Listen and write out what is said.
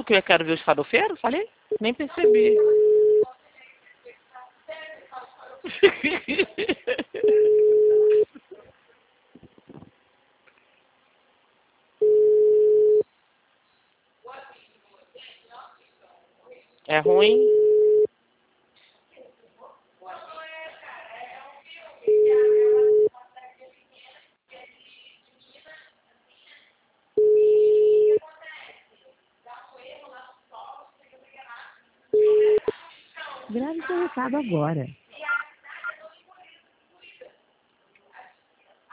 isso que eu quero ver os farofeiros? Falei? Nem percebi. É ruim? Grave seu recado agora.